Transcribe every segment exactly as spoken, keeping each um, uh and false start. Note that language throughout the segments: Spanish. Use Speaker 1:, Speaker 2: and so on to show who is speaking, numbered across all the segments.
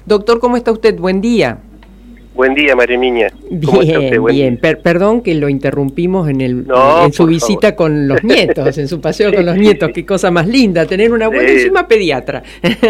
Speaker 1: Doctor, ¿cómo está usted? Buen día.
Speaker 2: Buen día, María Niña. ¿Cómo está usted?
Speaker 1: Bien,
Speaker 2: Buen
Speaker 1: bien.
Speaker 2: día.
Speaker 1: Per perdón que lo interrumpimos en, el,
Speaker 2: No,
Speaker 1: en su
Speaker 2: por
Speaker 1: visita
Speaker 2: favor.
Speaker 1: con los nietos, en su paseo
Speaker 2: Sí,
Speaker 1: con los nietos. Qué cosa más linda, tener una abuela
Speaker 2: sí.
Speaker 1: encima pediatra.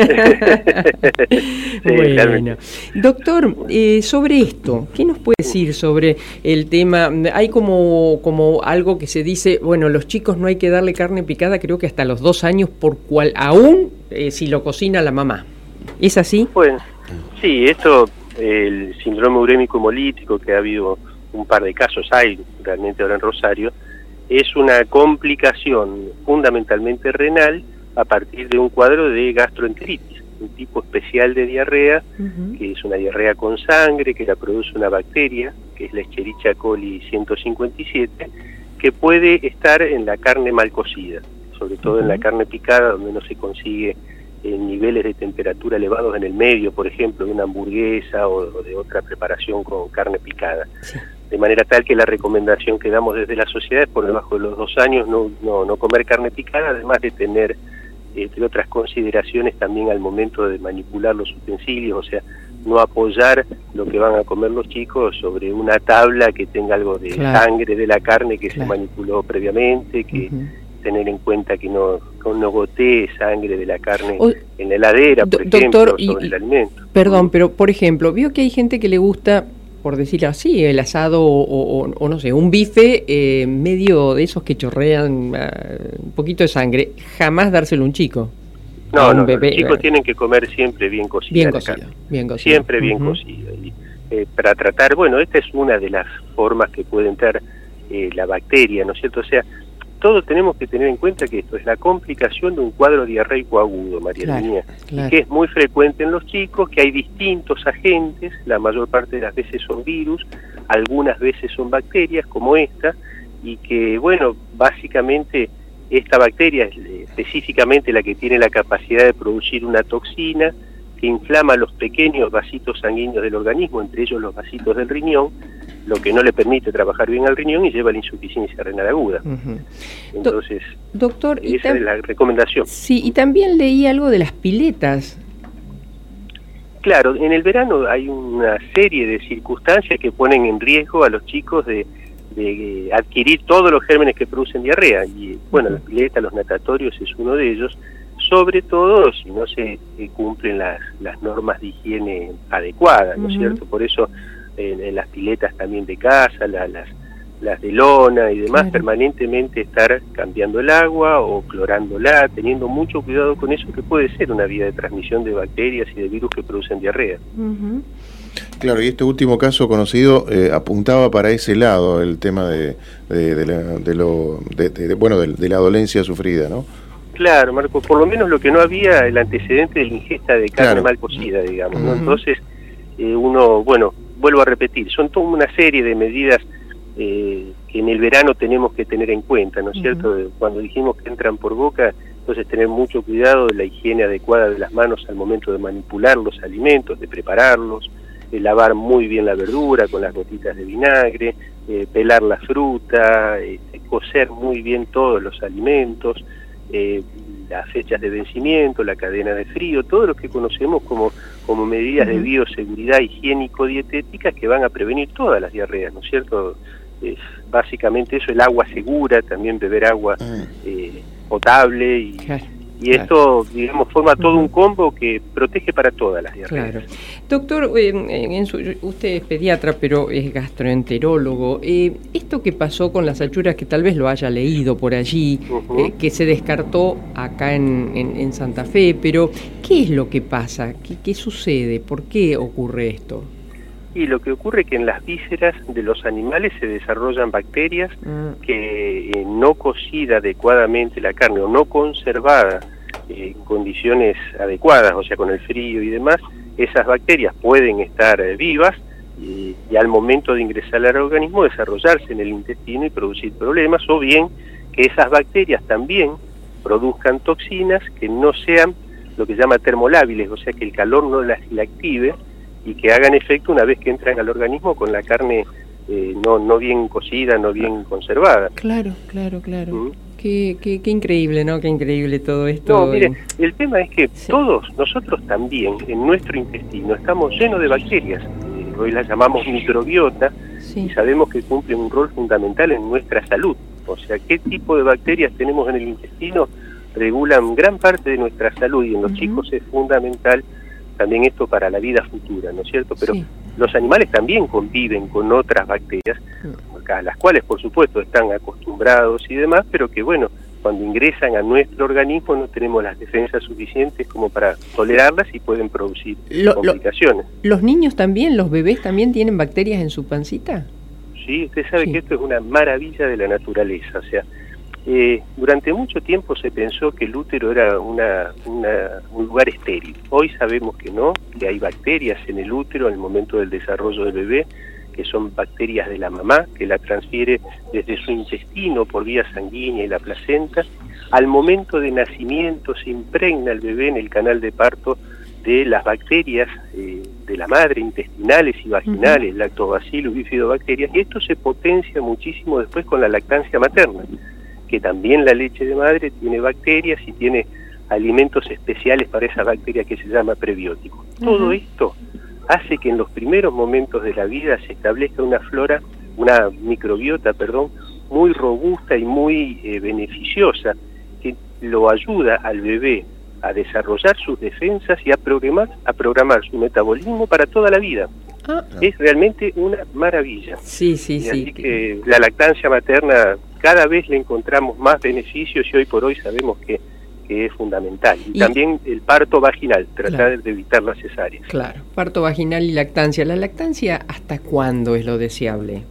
Speaker 2: Sí,
Speaker 1: Bueno,
Speaker 2: realmente.
Speaker 1: doctor, eh, sobre esto, ¿qué nos puede decir sobre el tema? Hay como, como algo que se dice, bueno, los chicos no hay que darle carne picada, creo que hasta los dos años, por cual, aún eh, si lo cocina la mamá. ¿Es así?
Speaker 2: Bueno, sí, esto, el síndrome urémico hemolítico, que ha habido un par de casos, hay realmente ahora en Rosario, es una complicación fundamentalmente renal a partir de un cuadro de gastroenteritis, un tipo especial de diarrea, uh-huh. que es una diarrea con sangre, que la produce una bacteria, que es la Escherichia coli ciento cincuenta y siete, que puede estar en la carne mal cocida, sobre todo uh-huh. en la carne picada, donde no se consigue en niveles de temperatura elevados en el medio, por ejemplo, de una hamburguesa o, o de otra preparación con carne picada. Sí. De manera tal que la recomendación que damos desde la sociedad es por debajo de los dos años no, no, no comer carne picada, además de tener, entre otras consideraciones, también al momento de manipular los utensilios, o sea, no apoyar lo que van a comer los chicos sobre una tabla que tenga algo de claro. sangre de la carne que claro. se manipuló previamente, que... Uh-huh. tener en cuenta que no, no gotee sangre de la carne o, en la heladera, por do, ejemplo, doctor, sobre y, el alimento.
Speaker 1: Perdón, pero por ejemplo, veo que hay gente que le gusta, por decirlo así, el asado o, o, o no sé, un bife eh, medio de esos que chorrean uh, un poquito de sangre, jamás dárselo a un chico.
Speaker 2: No, a un no, bebé, los chicos eh, tienen que comer siempre bien cocida.
Speaker 1: Bien cocida, bien cocida.
Speaker 2: Siempre bien uh-huh. cocida. Y, eh, para tratar, bueno, esta es una de las formas que puede entrar eh, la bacteria, ¿no es cierto? O sea, todos tenemos que tener en cuenta que esto es la complicación de un cuadro diarreico agudo, María claro, Niña, claro. y que es muy frecuente en los chicos, que hay distintos agentes, la mayor parte de las veces son virus, algunas veces son bacterias como esta, y que, bueno, básicamente esta bacteria es específicamente la que tiene la capacidad de producir una toxina que inflama los pequeños vasitos sanguíneos del organismo, entre ellos los vasitos del riñón, lo que no le permite trabajar bien al riñón y lleva a la insuficiencia renal aguda. Uh-huh. Entonces,
Speaker 1: Do doctor,
Speaker 2: esa es la recomendación.
Speaker 1: Sí, y también leí algo de las piletas.
Speaker 2: Claro, en el verano hay una serie de circunstancias que ponen en riesgo a los chicos de, de adquirir todos los gérmenes que producen diarrea. Y bueno, uh-huh. las piletas, los natatorios es uno de ellos, sobre todo si no se eh, cumplen las, las normas de higiene adecuadas, ¿no es uh-huh. cierto? Por eso En, en las piletas también de casa, la, las, las de lona y demás, claro. permanentemente estar cambiando el agua o clorándola, teniendo mucho cuidado con eso, que puede ser una vía de transmisión de bacterias y de virus que producen diarrea.
Speaker 3: Uh-huh. Claro, y este último caso conocido eh, apuntaba para ese lado, el tema de, de, de, la, de, lo, de, de, bueno, de, de la dolencia sufrida, ¿no?
Speaker 2: Claro, Marco, por lo menos lo que no había, el antecedente de la ingesta de carne claro. mal cocida, digamos, ¿no? Uh-huh. Entonces, eh, uno, bueno, vuelvo a repetir, son toda una serie de medidas eh, que en el verano tenemos que tener en cuenta, ¿no es uh-huh. cierto? Cuando dijimos que entran por boca, entonces tener mucho cuidado de la higiene adecuada de las manos al momento de manipular los alimentos, de prepararlos, eh, lavar muy bien la verdura con las gotitas de vinagre, eh, pelar la fruta, eh, cocer muy bien todos los alimentos, eh, las fechas de vencimiento, la cadena de frío, todo lo que conocemos como, como medidas uh-huh. de bioseguridad higiénico-dietética que van a prevenir todas las diarreas, ¿no es cierto? Es básicamente eso, el agua segura, también beber agua uh-huh. eh, potable y, claro, y claro. esto, digamos, forma todo uh-huh. un combo que protege para todas las diarreas.
Speaker 1: Claro. Doctor, eh, en su, usted es pediatra, pero es gastroenterólogo. Eh, esto que pasó con las achuras, que tal vez lo haya leído por allí, uh-huh. eh, que se descartó acá en, en, en Santa Fe, pero ¿qué es lo que pasa? ¿Qué, qué sucede? ¿Por qué ocurre esto?
Speaker 2: Y lo que ocurre es que en las vísceras de los animales se desarrollan bacterias uh-huh. que eh, no cocida adecuadamente la carne o no conservada en condiciones adecuadas, o sea, con el frío y demás, esas bacterias pueden estar eh, vivas y, y al momento de ingresar al organismo desarrollarse en el intestino y producir problemas, o bien que esas bacterias también produzcan toxinas que no sean lo que se llama termolábiles, o sea, que el calor no las la active y que hagan efecto una vez que entran al organismo con la carne eh, no, no bien cocida, no bien conservada.
Speaker 1: Claro, claro, claro. ¿Mm? Qué, qué, qué increíble, ¿no? Qué increíble todo esto.
Speaker 2: No, mire, el tema es que sí. todos nosotros también, en nuestro intestino, estamos llenos de bacterias. Eh, hoy las llamamos microbiota, sí. y sabemos que cumplen un rol fundamental en nuestra salud. O sea, qué tipo de bacterias tenemos en el intestino regulan gran parte de nuestra salud, y en los uh-huh. chicos es fundamental también esto para la vida futura, ¿no es cierto? Pero sí. los animales también conviven con otras bacterias, a las cuales por supuesto están acostumbrados y demás, pero que bueno, cuando ingresan a nuestro organismo no tenemos las defensas suficientes como para tolerarlas y pueden producir lo, complicaciones.
Speaker 1: Lo, ¿Los niños también, los bebés también tienen bacterias en su pancita?
Speaker 2: Sí, usted sabe sí. que esto es una maravilla de la naturaleza, o sea, eh, durante mucho tiempo se pensó que el útero era una, una, un lugar estéril. Hoy sabemos que no, que hay bacterias en el útero en el momento del desarrollo del bebé, que son bacterias de la mamá, que la transfiere desde su intestino por vía sanguínea y la placenta. Al momento de nacimiento se impregna el bebé en el canal de parto de las bacterias eh, de la madre, intestinales y vaginales, uh-huh. lactobacillus, bifidobacterias, y esto se potencia muchísimo después con la lactancia materna, que también la leche de madre tiene bacterias y tiene alimentos especiales para esa bacteria que se llama prebiótico. Uh-huh. Todo esto hace que en los primeros momentos de la vida se establezca una flora, una microbiota, perdón, muy robusta y muy eh, beneficiosa, que lo ayuda al bebé a desarrollar sus defensas y a programar, a programar su metabolismo para toda la vida. Ah. Es realmente una maravilla.
Speaker 1: Sí, sí,
Speaker 2: y
Speaker 1: sí.
Speaker 2: Así que la lactancia materna cada vez le encontramos más beneficios y hoy por hoy sabemos que, que es fundamental. Y, y también el parto vaginal, tratar claro. de evitar las cesáreas.
Speaker 1: Claro, parto vaginal y lactancia. ¿La lactancia hasta cuándo es lo deseable?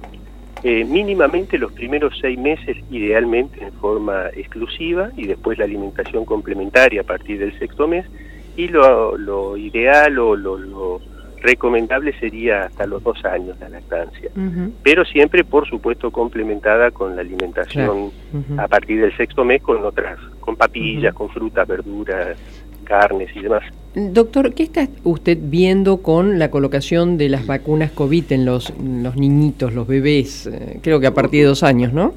Speaker 2: Eh, mínimamente los primeros seis meses, idealmente en forma exclusiva, y después la alimentación complementaria a partir del sexto mes, y lo, lo ideal o lo, lo recomendable sería hasta los dos años la lactancia, uh-huh. pero siempre por supuesto complementada con la alimentación claro. uh-huh. a partir del sexto mes con otras, con papillas, uh-huh. con frutas, verduras, carnes y demás.
Speaker 1: Doctor, ¿qué está usted viendo con la colocación de las vacunas COVID en los, los niñitos, los bebés? Eh, creo que a partir de dos años, ¿no?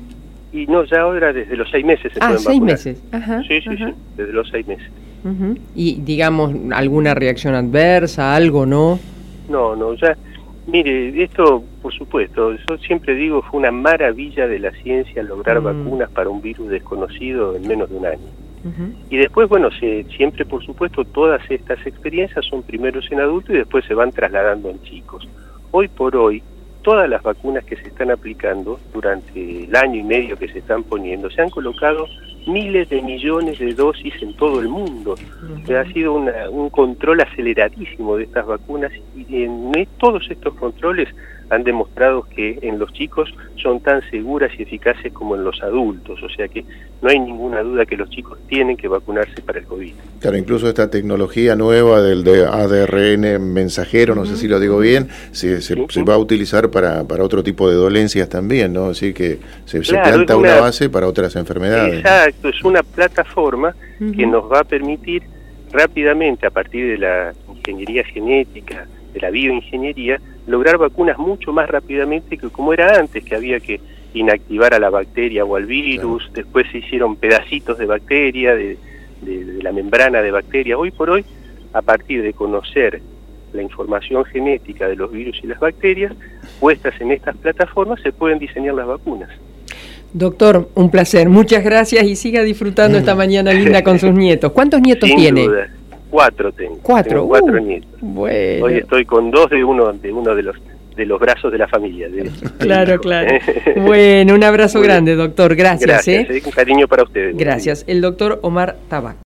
Speaker 2: Y no, ya ahora desde los seis meses se
Speaker 1: ah,
Speaker 2: pueden
Speaker 1: seis
Speaker 2: vacunar.
Speaker 1: meses. Ajá,
Speaker 2: sí, sí,
Speaker 1: ajá.
Speaker 2: sí, desde los seis meses.
Speaker 1: Uh-huh. Y digamos, ¿alguna reacción adversa, algo, no?
Speaker 2: No, no, ya, mire, esto, por supuesto, yo siempre digo, fue una maravilla de la ciencia lograr mm. vacunas para un virus desconocido en menos de un año. Uh-huh. Y después, bueno, se, siempre, por supuesto, todas estas experiencias son primeros en adultos y después se van trasladando en chicos. Hoy por hoy, todas las vacunas que se están aplicando durante el año y medio que se están poniendo, se han colocado miles de millones de dosis en todo el mundo. Uh-huh. Ha sido una, un control aceleradísimo de estas vacunas y en todos estos controles han demostrado que en los chicos son tan seguras y eficaces como en los adultos, o sea que no hay ninguna duda que los chicos tienen que vacunarse para el COVID.
Speaker 3: Claro, incluso esta tecnología nueva del de A D R N mensajero, no uh-huh. sé si lo digo bien, se, se, uh-huh. se va a utilizar para, para otro tipo de dolencias también, ¿no? Así que se, claro, se planta una, una base para otras enfermedades.
Speaker 2: Exacto, es una plataforma uh-huh. que nos va a permitir rápidamente, a partir de la ingeniería genética, de la bioingeniería, lograr vacunas mucho más rápidamente que como era antes, que había que inactivar a la bacteria o al virus, claro. después se hicieron pedacitos de bacteria, de, de, de la membrana de bacteria. Hoy por hoy, a partir de conocer la información genética de los virus y las bacterias, puestas en estas plataformas, se pueden diseñar las vacunas.
Speaker 1: Doctor, un placer, muchas gracias y siga disfrutando esta mañana linda con sus nietos. ¿Cuántos nietos
Speaker 2: Sin
Speaker 1: tiene?
Speaker 2: Duda. Cuatro tengo.
Speaker 1: Cuatro.
Speaker 2: Tengo cuatro
Speaker 1: uh,
Speaker 2: nietos.
Speaker 1: Bueno.
Speaker 2: Hoy estoy con dos de uno de uno de los de los brazos de la familia. De
Speaker 1: claro, claro. Bueno, un abrazo grande, doctor. Gracias.
Speaker 2: Gracias,
Speaker 1: ¿eh?
Speaker 2: Un cariño para ustedes.
Speaker 1: Gracias. El doctor Omar Tabak.